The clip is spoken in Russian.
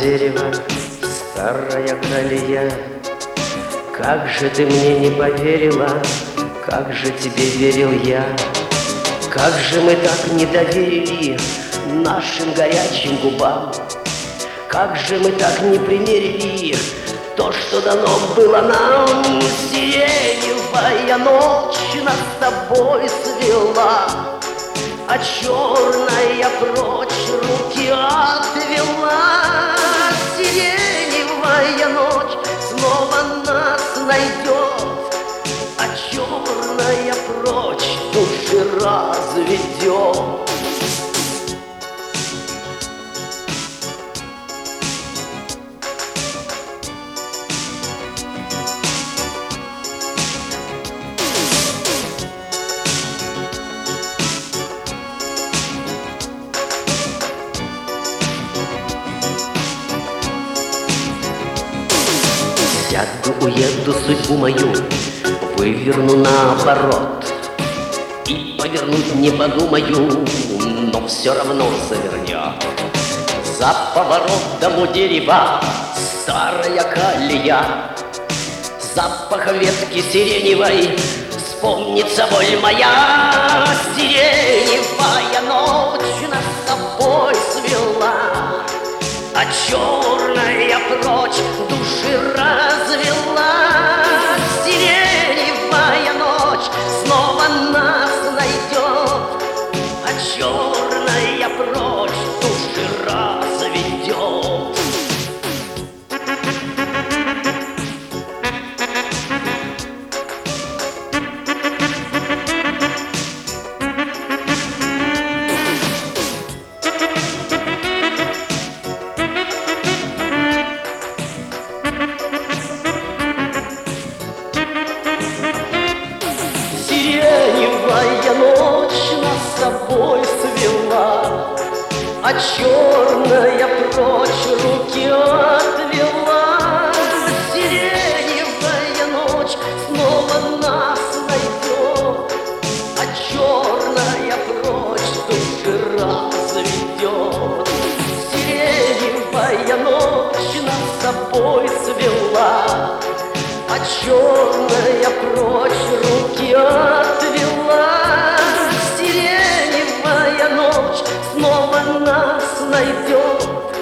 дерево, старая колея. Как же ты мне не поверила, как же тебе верил я. Как же мы так не доверили нашим горячим губам. Как же мы так не примерили то, что дано было нам. Сиреневая ночь нас с тобой свела, а черная прочь руки отвела. Сиреневая ночь снова нас найдет, а черная прочь души разведет. Сяду, уеду судьбу мою, выверну наоборот, и повернуть не подумаю, но все равно завернет. За поворотом у дерева старая колея, запах ветки сиреневой вспомнится боль моя. Сиреневая ночь нас с тобой свела, а черная прочь души развела. Сиреневая ночь снова нас найдет, а черная прочь души разведет. Сиреневая ночь нас с тобой свела, а черная прочь руки отвела. Сиреневая ночь снова нас найдет, а черная прочь души разведет. Сиреневая ночь нас с тобой свела, а черная прочь руки отвела. Сиреневая ночь снова нас найдет,